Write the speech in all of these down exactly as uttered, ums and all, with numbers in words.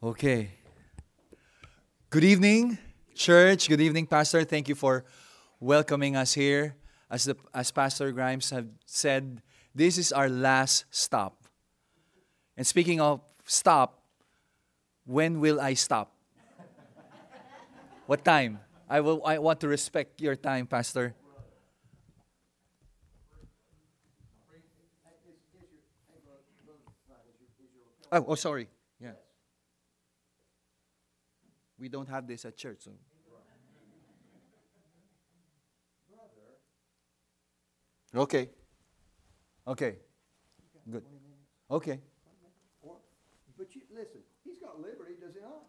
Okay. Good evening, church. Good evening, Pastor. Thank you for welcoming us here. As the as Pastor Grimes have said, this is our last stop. And speaking of stop, when will I stop? What time? I will. I want to respect your time, Pastor. Oh, oh sorry. Yeah. We don't have this at church. So. Okay. Okay. Good. Okay. But you, listen, he's got liberty, does he not?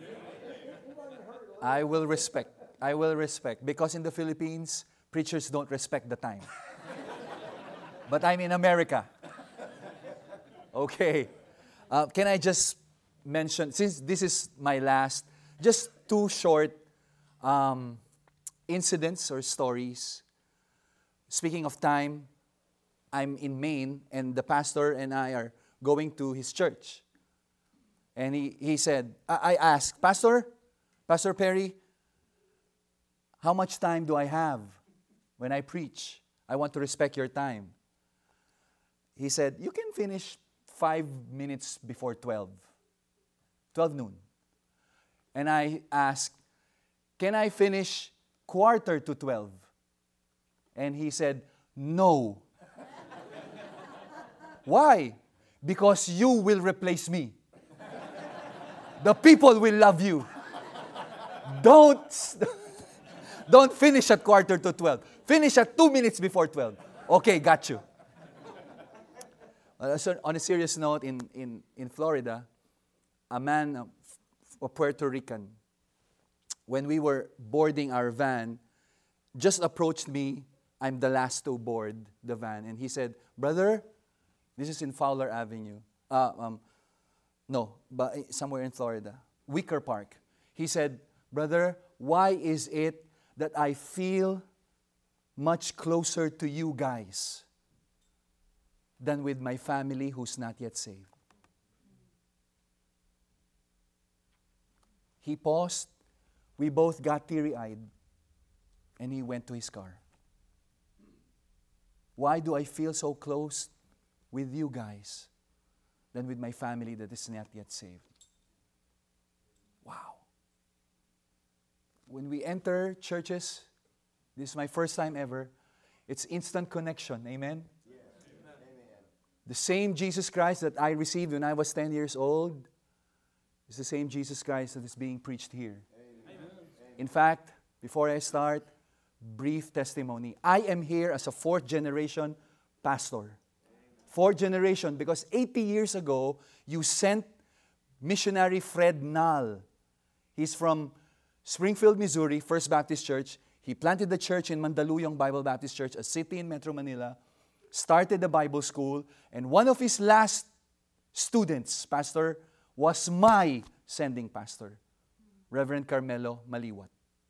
I will respect. I will respect. Because in the Philippines, preachers don't respect the time. But I'm in America. Okay. Uh, can I just mention, since this is my last, just two short um, incidents or stories. Speaking of time, I'm in Maine, and the pastor and I are going to his church. And he, he said, I, I asked, Pastor, Pastor Perry, how much time do I have when I preach? I want to respect your time. He said, you can finish five minutes before twelve. twelve noon. And I asked, can I finish quarter to twelve? And he said, no. Why? Because you will replace me. The people will love you. Don't, don't finish at quarter to twelve. Finish at two minutes before twelve. Okay, got you. Uh, so on a serious note, in, in, in Florida, a man, uh, a Puerto Rican, when we were boarding our van, just approached me. I'm the last to board the van. And he said, brother, this is in Fowler Avenue. Uh, um, no, but somewhere in Florida. Wicker Park. He said, brother, why is it that I feel much closer to you guys than with my family who's not yet saved? He paused. We both got teary-eyed. And he went to his car. Why do I feel so close with you guys than with my family that is not yet saved? Wow. When we enter churches, this is my first time ever, it's instant connection. Amen? Yes. Amen. The same Jesus Christ that I received when I was ten years old is the same Jesus Christ that is being preached here. Amen. In fact, before I start, brief testimony. I am here as a fourth generation pastor. Fourth generation because eighty years ago, you sent missionary Fred Nall. He's from Springfield, Missouri, First Baptist Church. He planted the church in Mandaluyong Bible Baptist Church, a city in Metro Manila, started the Bible school, and one of his last students, pastor, was my sending pastor, Reverend Carmelo Maliwat.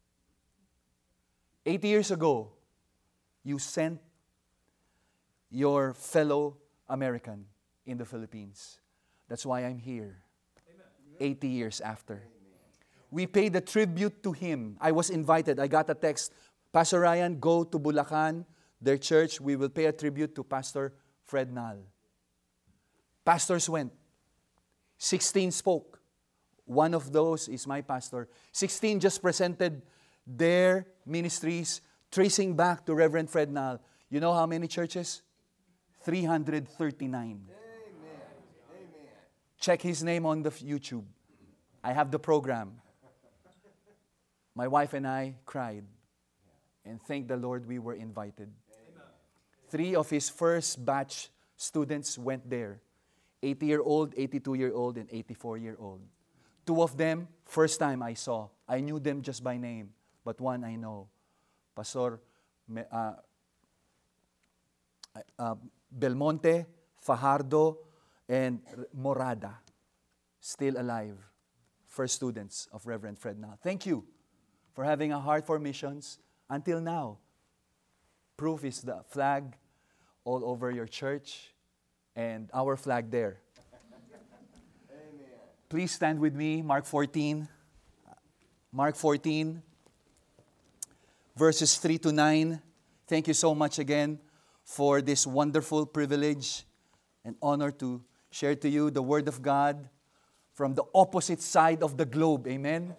Eighty years ago, you sent your fellow American in the Philippines. That's why I'm here. eighty years after. We paid a tribute to him. I was invited. I got a text. Pastor Ryan, go to Bulacan, their church. We will pay a tribute to Pastor Fred Nall. Pastors went. sixteen spoke. One of those is my pastor. sixteen just presented their ministries, tracing back to Reverend Fred Nall. You know how many churches? three hundred thirty-nine. Amen. Amen. Check his name on the YouTube. I have the program. My wife and I cried and thank the Lord we were invited. Amen. Three of his first batch students went there. eighty-year-old, eighty-two-year-old, and eighty-four-year-old. Two of them, first time I saw. I knew them just by name, but one I know. Pastor uh, uh, Belmonte, Fajardo, and Morada. Still alive. First students of Reverend Fred Nall. Thank you for having a heart for missions until now. Proof is the flag all over your church and our flag there. Amen. Please stand with me, Mark fourteen. Mark fourteen, verses three to nine. Thank you so much again for this wonderful privilege and honor to share to you the Word of God from the opposite side of the globe. Amen?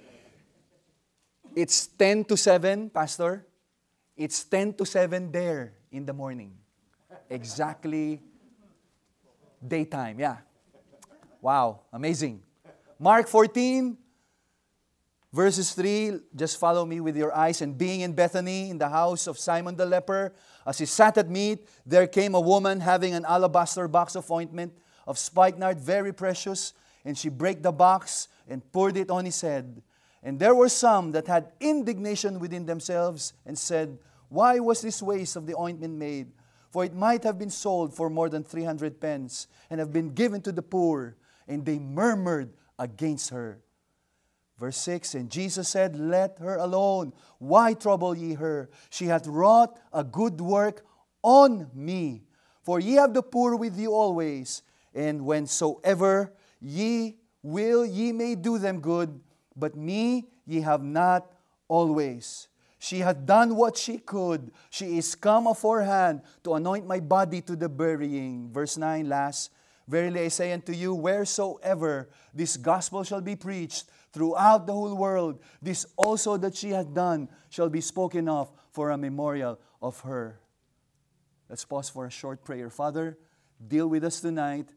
It's ten to seven, Pastor. It's ten to seven there in the morning. Exactly daytime. Yeah. Wow. Amazing. Mark fourteen, verses three. Just follow me with your eyes. And being in Bethany, in the house of Simon the leper, as he sat at meat, there came a woman having an alabaster box of ointment of spikenard, very precious. And she brake the box and poured it on his head. And there were some that had indignation within themselves and said, why was this waste of the ointment made? For it might have been sold for more than three hundred pence and have been given to the poor. And they murmured against her. Verse six, and Jesus said, let her alone. Why trouble ye her? She hath wrought a good work on me. For ye have the poor with you always, and whensoever ye will, ye may do them good, but me ye have not always. She hath done what she could. She is come aforehand to anoint my body to the burying. Verse nine, last. Verily I say unto you, wheresoever this gospel shall be preached throughout the whole world, this also that she hath done shall be spoken of for a memorial of her. Let's pause for a short prayer. Father, deal with us tonight.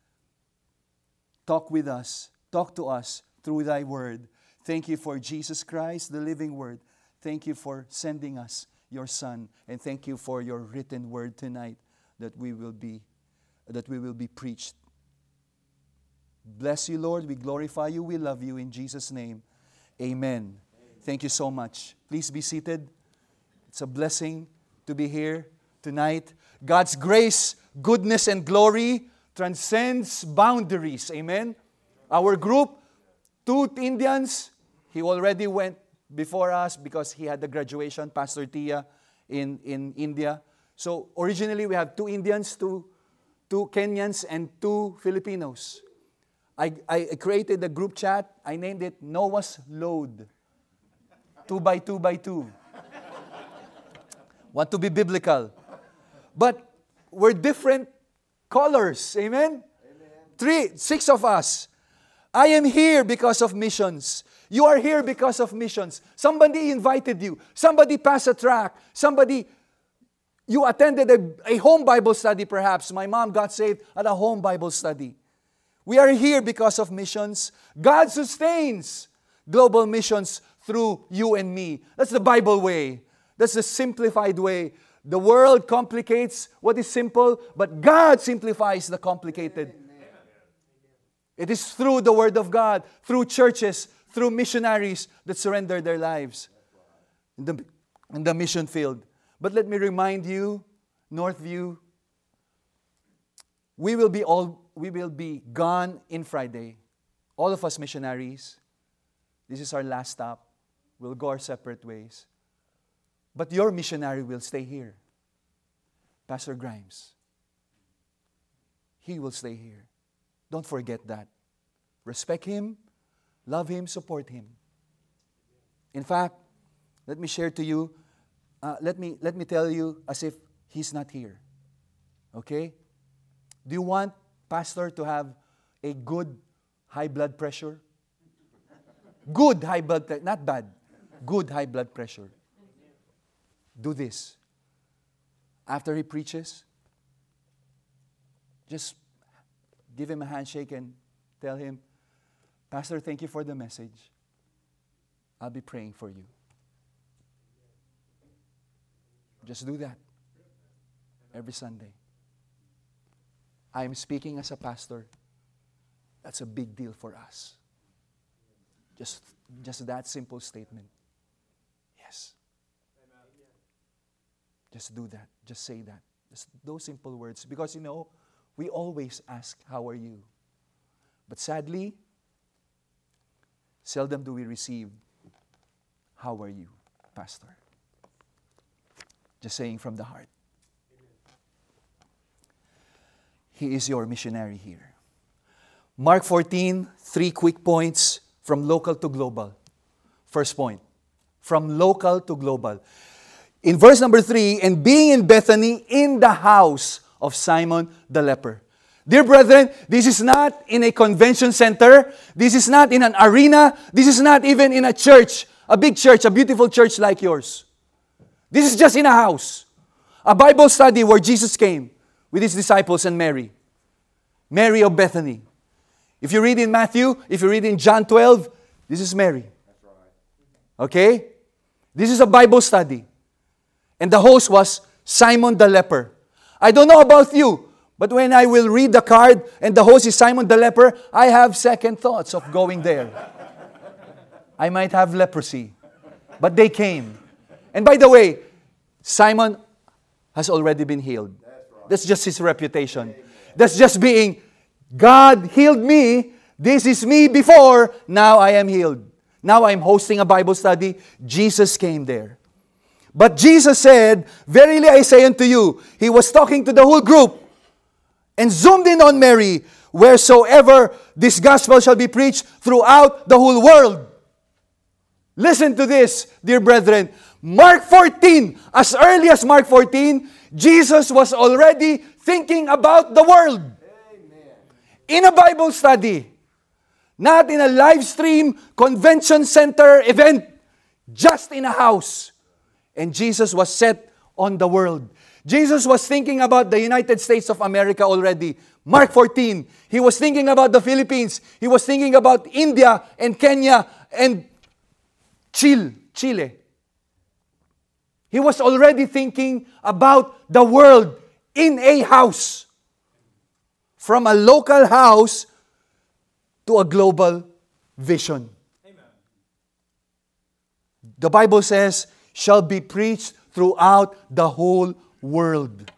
Talk with us. Talk to us through thy word. Thank you for Jesus Christ, the living word. Thank you for sending us your Son. And thank you for your written word tonight that we will be that we will be preached. Bless you, Lord. We glorify you. We love you. In Jesus' name, amen. Amen. Thank you so much. Please be seated. It's a blessing to be here tonight. God's grace, goodness, and glory transcends boundaries. Amen. Our group, two Indians, he already went before us because he had the graduation, Pastor Tia, in, in India. So originally we have two Indians, two, two Kenyans, and two Filipinos. I, I created a group chat. I named it Noah's Load. Two by two by two. Want to be biblical. But we're different colors. Amen? Amen? Three, six of us. I am here because of missions. You are here because of missions. Somebody invited you. Somebody passed a tract. Somebody, you attended a, a home Bible study perhaps. My mom got saved at a home Bible study. We are here because of missions. God sustains global missions through you and me. That's the Bible way. That's the simplified way. The world complicates what is simple, but God simplifies the complicated. Amen. It is through the Word of God, through churches, through missionaries that surrender their lives in the, in the mission field. But let me remind you, Northview, we will be all we will be gone in Friday. All of us missionaries. This is our last stop. We'll go our separate ways. But your missionary will stay here. Pastor Grimes. He will stay here. Don't forget that. Respect him, love him, support him. In fact, let me share to you, uh, let me let me tell you as if he's not here. Okay? Do you want pastor to have a good high blood pressure? Good high blood pressure, not bad. Good high blood pressure. Do this. After he preaches, just give him a handshake and tell him, Pastor, thank you for the message. I'll be praying for you. Just do that every Sunday. I am speaking as a pastor. That's a big deal for us. Just, just that simple statement. Yes. Just do that. Just say that. Just those simple words. Because, you know, we always ask, how are you? But sadly, seldom do we receive, how are you, Pastor? Just saying from the heart. He is your missionary here. Mark fourteen, three quick points from local to global. First point, from local to global. In verse number three, and being in Bethany in the house of Simon the leper. Dear brethren, this is not in a convention center. This is not in an arena. This is not even in a church, a big church, a beautiful church like yours. This is just in a house. A Bible study where Jesus came with His disciples and Mary. Mary of Bethany. If you read in Matthew, if you read in John twelve, this is Mary. That's right. Okay? This is a Bible study. And the host was Simon the leper. I don't know about you, but when I will read the card and the host is Simon the leper, I have second thoughts of going there. I might have leprosy. But they came. And by the way, Simon has already been healed. That's just his reputation. That's just being, God healed me. This is me before. Now I am healed. Now I'm hosting a Bible study. Jesus came there. But Jesus said, verily I say unto you, He was talking to the whole group and zoomed in on Mary, wheresoever this gospel shall be preached throughout the whole world. Listen to this, dear brethren. Mark fourteen, as early as Mark fourteen, Jesus was already thinking about the world. Amen. In a Bible study. Not in a live stream convention center event. Just in a house. And Jesus was set on the world. Jesus was thinking about the United States of America already. Mark fourteen. He was thinking about the Philippines. He was thinking about India and Kenya and Chile. Chile. He was already thinking about the world in a house. From a local house to a global vision. Amen. The Bible says, shall be preached throughout the whole world.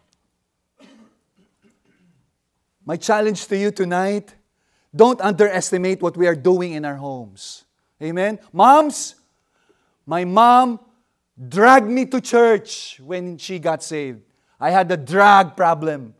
My challenge to you tonight, don't underestimate what we are doing in our homes. Amen? Moms, my mom dragged me to church when she got saved. I had a drag problem.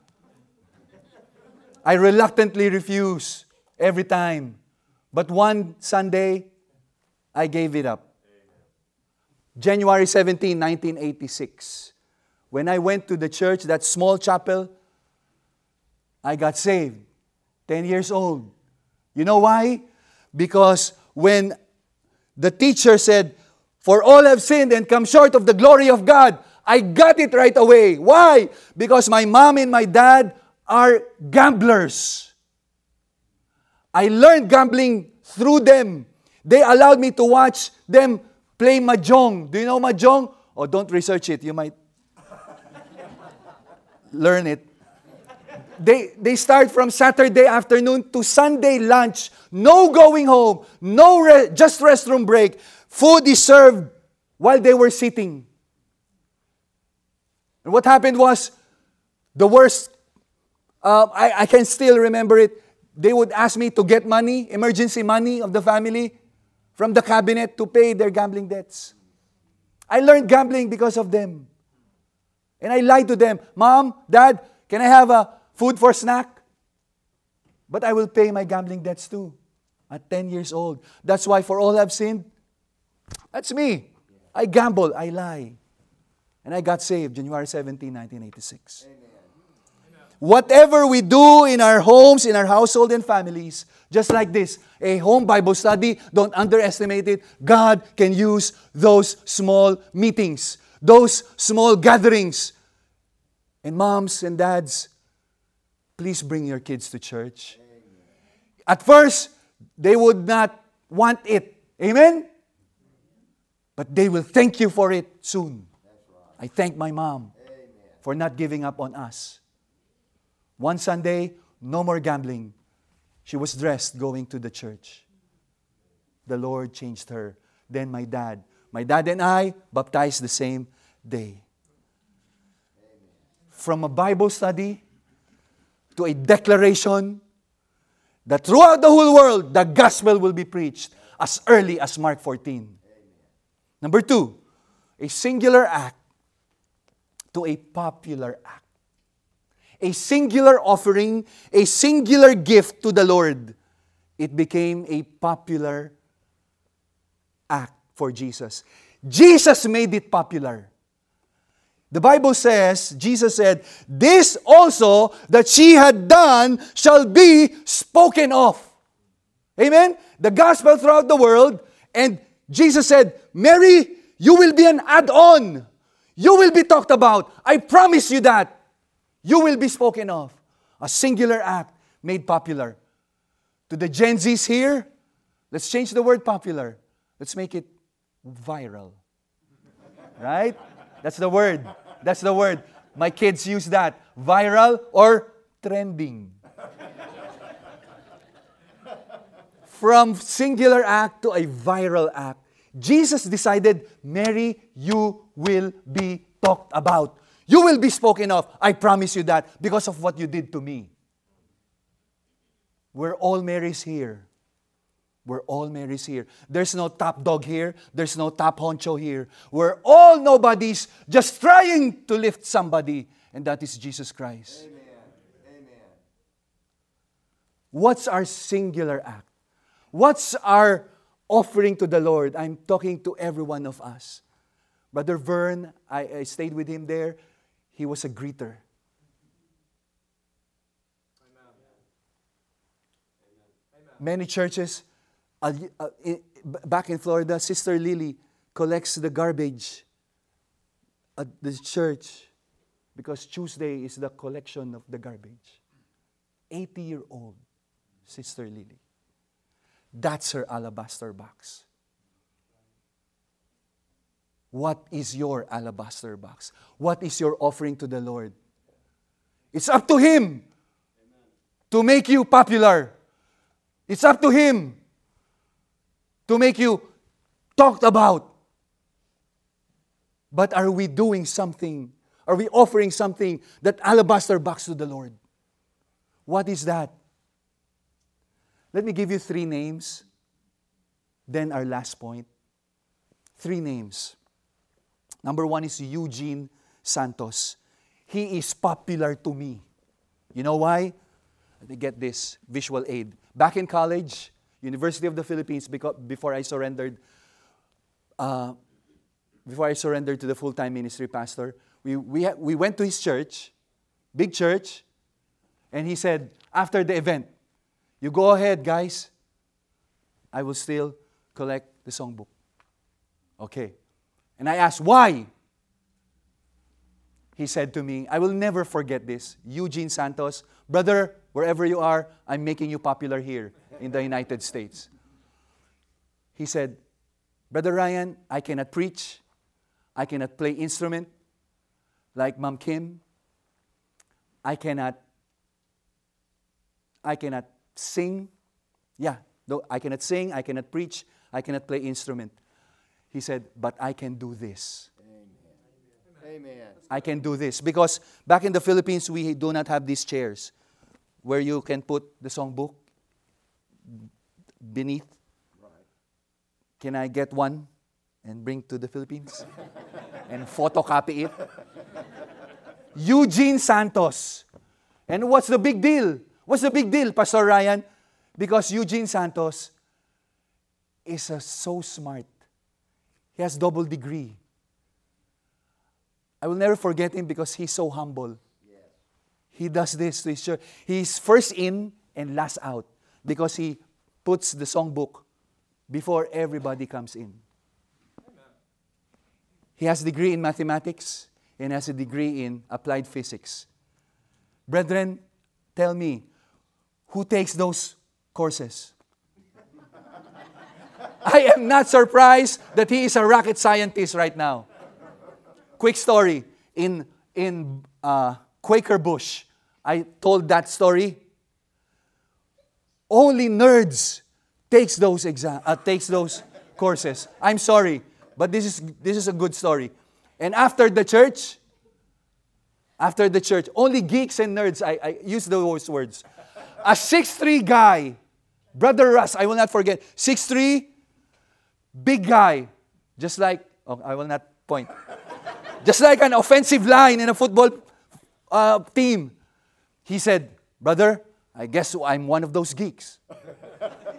I reluctantly refused every time. But one Sunday, I gave it up. January seventeenth, nineteen eighty-six. When I went to the church, that small chapel, I got saved. Ten years old. You know why? Because when the teacher said, for all have sinned and come short of the glory of God, I got it right away. Why? Because my mom and my dad are gamblers. I learned gambling through them. They allowed me to watch them play mahjong. Do you know mahjong? Oh, don't research it. You might learn it. They, they start from Saturday afternoon to Sunday lunch. No going home. No re- just restroom break. Food is served while they were sitting. And what happened was, the worst, uh, I, I can still remember it. They would ask me to get money, emergency money of the family, from the cabinet to pay their gambling debts. I learned gambling because of them. And I lied to them, Mom, Dad, can I have a food for snack? But I will pay my gambling debts too. At ten years old. That's why for all I've sinned, that's me. I gamble, I lie. And I got saved January seventeenth, nineteen eighty-six. Amen. Whatever we do in our homes, in our household and families, just like this, a home Bible study, don't underestimate it. God can use those small meetings, those small gatherings. And moms and dads, please bring your kids to church. Amen. At first, they would not want it. Amen? But they will thank you for it soon. I thank my mom Amen. For not giving up on us. One Sunday, no more gambling. She was dressed going to the church. The Lord changed her. Then my dad. My dad and I baptized the same day. From a Bible study to a declaration that throughout the whole world, the gospel will be preached as early as Mark fourteen. Number two, a singular act to a popular act. A singular offering, a singular gift to the Lord it became a popular act for Jesus. Jesus made it popular. The Bible says, Jesus said, "This also that she had done shall be spoken of." Amen? The gospel throughout the world, and Jesus said, "Mary, you will be an add-on. You will be talked about. I promise you that. You will be spoken of." A singular act made popular. To the Gen Zs here, let's change the word popular. Let's make it viral. Right? That's the word. That's the word. My kids use that. Viral or trending. From singular act to a viral act. Jesus decided, "Mary, you will be talked about. You will be spoken of. I promise you that because of what you did to me." We're all Marys here. We're all Marys here. There's no top dog here. There's no top honcho here. We're all nobodies just trying to lift somebody, and that is Jesus Christ. Amen. Amen. What's our singular act? What's our offering to the Lord? I'm talking to every one of us. Brother Vern, I, I stayed with him there. He was a greeter. Many churches, uh, uh, in, back in Florida, Sister Lily collects the garbage at the church because Tuesday is the collection of the garbage. eighty-year-old Sister Lily. That's her alabaster box. What is your alabaster box? What is your offering to the Lord? It's up to Him to make you popular. It's up to Him to make you talked about. But are we doing something? Are we offering something, that alabaster box to the Lord? What is that? Let me give you three names. Then our last point. Three names. Number one is Eugene Santos. He is popular to me. You know why? Let me get this visual aid. Back in college, University of the Philippines, because before I surrendered, uh, before I surrendered to the full-time ministry pastor, we we ha- we went to his church, big church, and he said after the event, "You go ahead, guys. I will still collect the songbook." Okay. And I asked, "Why?" He said to me, I will never forget this. Eugene Santos, "Brother, wherever you are, I'm making you popular here in the United States." He said, "Brother Ryan, I cannot preach. I cannot play instrument like Ma'am Kim. I cannot, I cannot sing. Yeah, though I cannot sing, I cannot preach, I cannot play instrument." He said, "But I can do this." Amen. I can do this. Because back in the Philippines, we do not have these chairs where you can put the songbook beneath. Right. Can I get one and bring to the Philippines? And photocopy it? Eugene Santos. And what's the big deal? What's the big deal, Pastor Ryan? Because Eugene Santos is uh, so smart. He has double degree. I will never forget him because he's so humble. Yes. He does this to his church. He's first in and last out because he puts the songbook before everybody comes in. Amen. He has a degree in mathematics and has a degree in applied physics. Brethren, tell me, who takes those courses? I am not surprised that he is a rocket scientist right now. Quick story. In, in uh, Quaker Bush, I told that story. Only nerds takes those exam, uh, takes those courses. I'm sorry, but this is this is a good story. And after the church, after the church, only geeks and nerds, I, I use those words. A six three guy, Brother Russ, I will not forget, six three, big guy, just like, oh, I will not point. Just like an offensive line in a football uh, team. He said, "Brother, I guess I'm one of those geeks."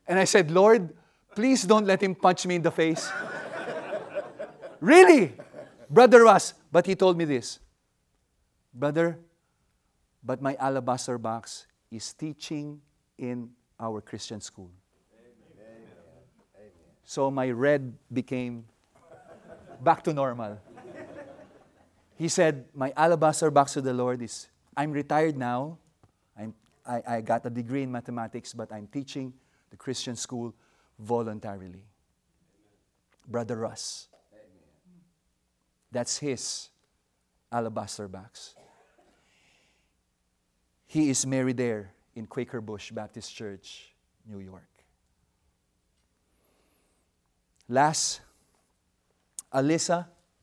And I said, Lord, please don't let him punch me in the face. Really? Brother Russ. But he told me this. Brother, but my alabaster box is teaching in our Christian school. Amen. So my red became back to normal. He said, my alabaster box to the Lord is, I'm retired now. I'm, I, I got a degree in mathematics, but I'm teaching the Christian school voluntarily. Brother Russ. That's his alabaster box. He is married there in Quaker Bush Baptist Church, New York. Last, Alyssa,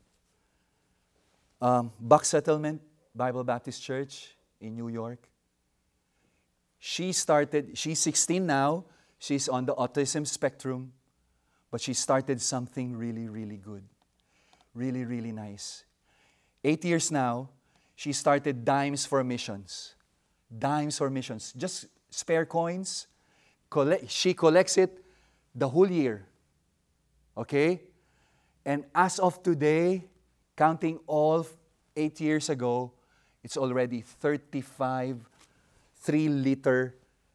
um, Buck Settlement Bible Baptist Church in New York. She started, she's sixteen now, she's on the autism spectrum, but she started something really, really good. Really, really nice. Eight years now, she started Dimes for Missions. Dimes for Missions. Just spare coins. Collect, she collects it the whole year. Okay? And as of today, counting all eight years ago, it's already thirty-five three-liter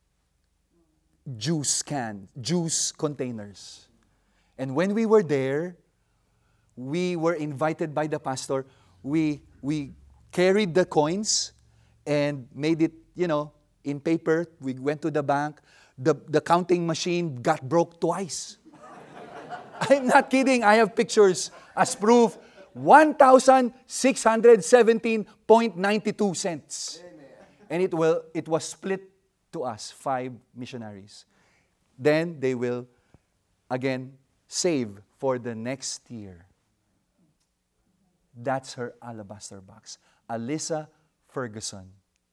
juice can, juice containers. And when we were there, we were invited by the pastor. We we carried the coins and made it, you know, in paper. We went to the bank. The, the counting machine got broke twice. I'm not kidding. I have pictures as proof. one thousand six hundred seventeen point nine two cents. Amen. And it will it was split to us, five missionaries. Then they will, again, save for the next year. That's her alabaster box. Alyssa Ferguson.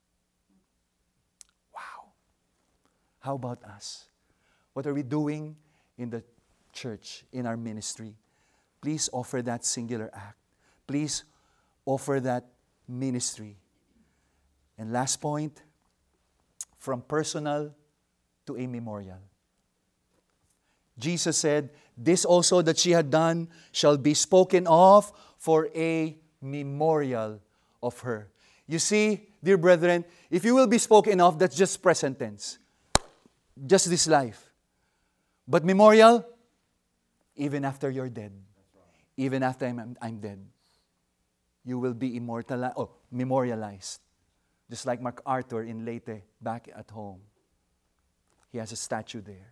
Wow. How about us? What are we doing in the church, in our ministry? Please offer that singular act. Please offer that ministry. And last point, from personal to a memorial. Jesus said, this also that she had done shall be spoken of for a memorial of her. You see, dear brethren, if you will be spoken of, that's just present tense. Just this life. But memorial, even after you're dead. Even after I'm, I'm dead. You will be immortalized, oh, memorialized. Just like MacArthur in Leyte, back at home. He has a statue there.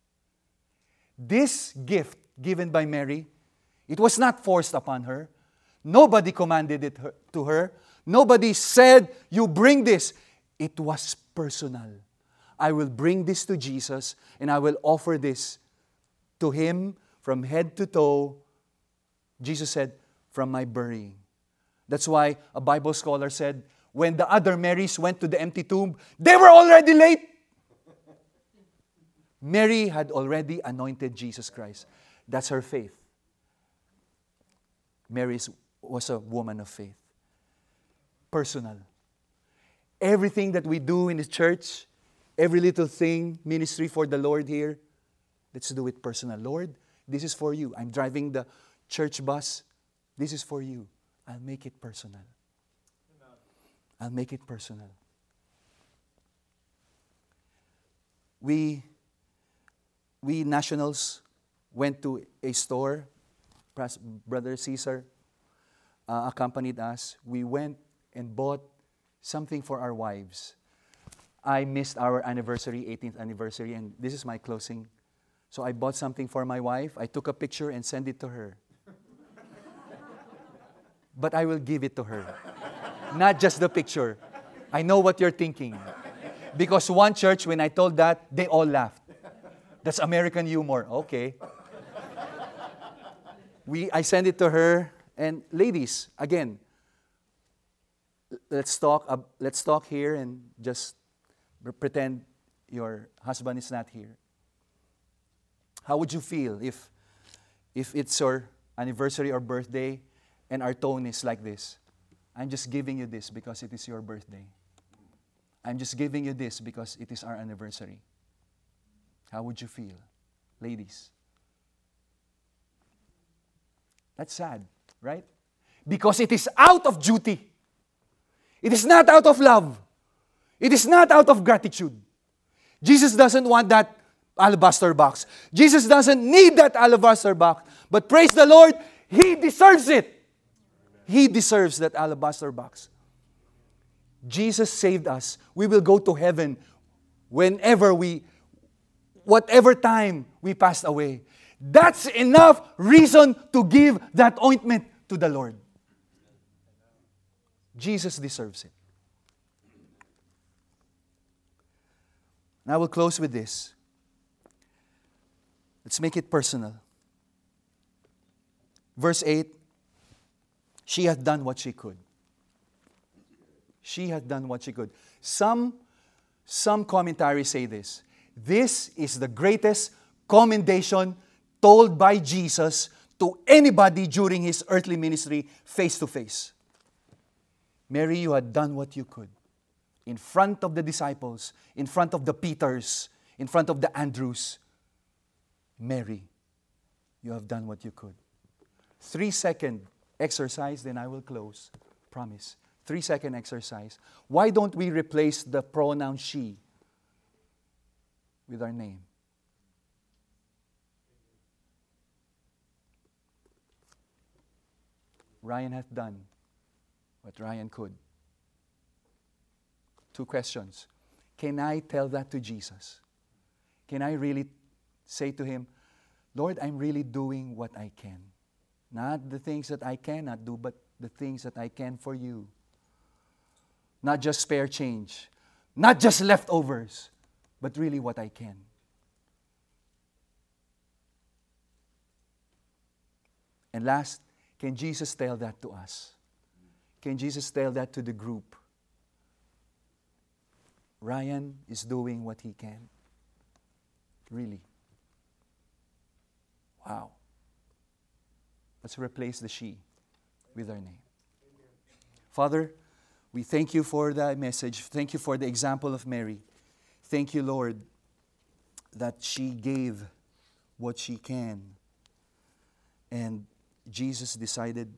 This gift given by Mary, it was not forced upon her. Nobody commanded it her, to her. Nobody said, you bring this. It was personal. I will bring this to Jesus and I will offer this to Him from head to toe. Jesus said, from my burying. That's why a Bible scholar said, when the other Marys went to the empty tomb, they were already late. Mary had already anointed Jesus Christ. That's her faith. Mary was a woman of faith. Personal. Everything that we do in the church, every little thing, ministry for the Lord here, let's do it personal. Lord, this is for you. I'm driving the church bus. This is for you. I'll make it personal. I'll make it personal. We, we nationals went to a store. Brother Caesar uh, accompanied us. We went and bought something for our wives. I missed our anniversary, eighteenth anniversary, and this is my closing. So I bought something for my wife. I took a picture and sent it to her. But I will give it to her. Not just the picture. I know what you're thinking. Because one church, when I told that, they all laughed. That's American humor. Okay. We, I sent it to her. And ladies, again, let's talk, uh, let's talk here and just pretend your husband is not here. How would you feel if, if it's your anniversary or birthday and our tone is like this? I'm just giving you this because it is your birthday. I'm just giving you this because it is our anniversary. How would you feel? Ladies. That's sad, right? Because it is out of duty. It is not out of love. It is not out of gratitude. Jesus doesn't want that alabaster box. Jesus doesn't need that alabaster box. But praise the Lord, He deserves it. He deserves that alabaster box. Jesus saved us. We will go to heaven whenever we, whatever time we passed away. That's enough reason to give that ointment to the Lord. Jesus deserves it. And I will close with this. Let's make it personal. Verse eight, she hath done what she could. She hath done what she could. Some, some commentaries say this. This is the greatest commendation told by Jesus to anybody during His earthly ministry face to face. Mary, you had done what you could. In front of the disciples, in front of the Peters, in front of the Andrews. Mary, you have done what you could. Three second exercise, then I will close. Promise. Three second exercise. Why don't we replace the pronoun she with our name? Ryan hath done what Ryan could. Two questions. Can I tell that to Jesus? Can I really say to Him, Lord, I'm really doing what I can. Not the things that I cannot do, but the things that I can for you. Not just spare change. Not just leftovers, but really what I can. And last, can Jesus tell that to us? Can Jesus tell that to the group? Ryan is doing what he can. Really. Wow. Let's replace the she with our name. Father, we thank you for that message. Thank you for the example of Mary. Thank you, Lord, that she gave what she can. And Jesus decided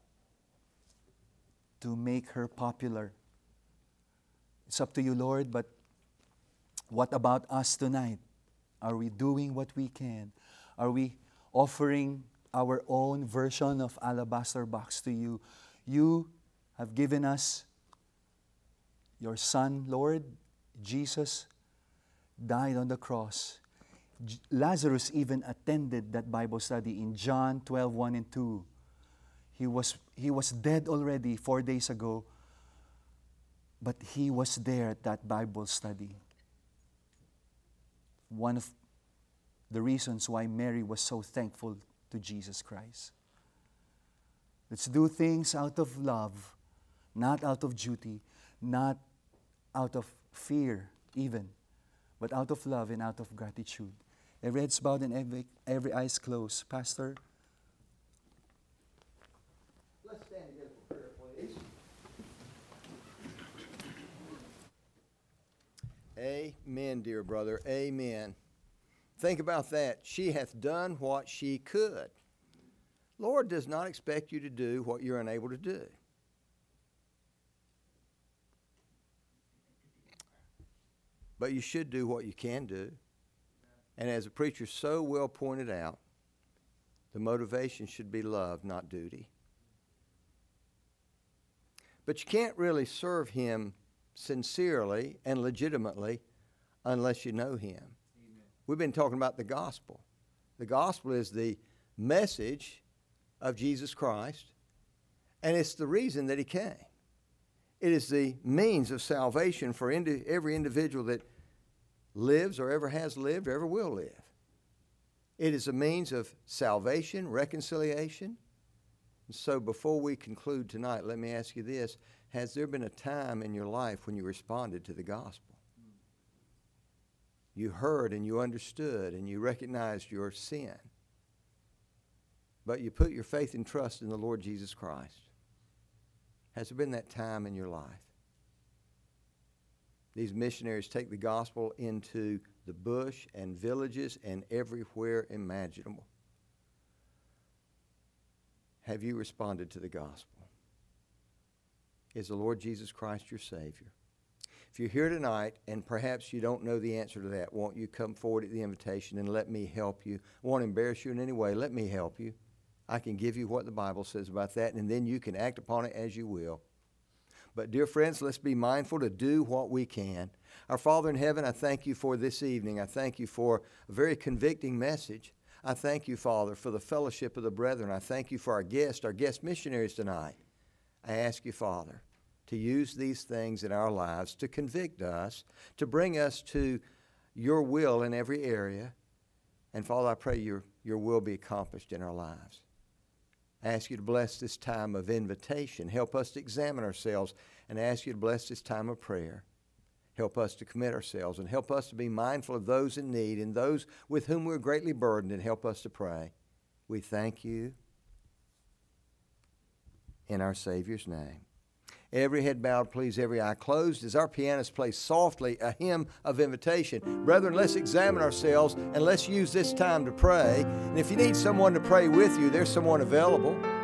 to make her popular. It's up to you, Lord, but what about us tonight? Are we doing what we can? Are we offering our own version of alabaster box to you? You have given us your Son, Lord. Jesus died on the cross. J- Lazarus even attended that Bible study in John twelve, one and two. He was, he was dead already four days ago, but he was there at that Bible study. One of the reasons why Mary was so thankful to Jesus Christ. Let's do things out of love, not out of duty, not out of fear even, but out of love and out of gratitude. Every head's bowed and every, every eyes closed. Pastor? Let's stand together for prayer, please. Amen, dear brother. Amen. Think about that. She hath done what she could. Lord does not expect you to do what you're unable to do. But you should do what you can do. And as the preacher so well pointed out, the motivation should be love, not duty. But you can't really serve Him sincerely and legitimately unless you know Him. Amen. We've been talking about the gospel. The gospel is the message of Jesus Christ, and it's the reason that He came. It is the means of salvation for indi- every individual that lives or ever has lived or ever will live. It is a means of salvation, reconciliation. And so before we conclude tonight, let me ask you this. Has there been a time in your life when you responded to the gospel? You heard and you understood and you recognized your sin. But you put your faith and trust in the Lord Jesus Christ. Has there been that time in your life? These missionaries take the gospel into the bush and villages and everywhere imaginable. Have you responded to the gospel? Is the Lord Jesus Christ your Savior? If you're here tonight and perhaps you don't know the answer to that, won't you come forward at the invitation and let me help you? I won't embarrass you in any way. Let me help you. I can give you what the Bible says about that, and then you can act upon it as you will. But dear friends, let's be mindful to do what we can. Our Father in heaven, I thank you for this evening. I thank you for a very convicting message. I thank you, Father, for the fellowship of the brethren. I thank you for our guests, our guest missionaries tonight. I ask you, Father, to use these things in our lives to convict us, to bring us to your will in every area. And Father, I pray your, your will be accomplished in our lives. I ask you to bless this time of invitation. Help us to examine ourselves, and I ask you to bless this time of prayer. Help us to commit ourselves, and help us to be mindful of those in need and those with whom we're greatly burdened, and help us to pray. We thank you in our Savior's name. Every head bowed, please, every eye closed, as our pianist plays softly a hymn of invitation. Brethren, let's examine ourselves and let's use this time to pray. And if you need someone to pray with you, there's someone available.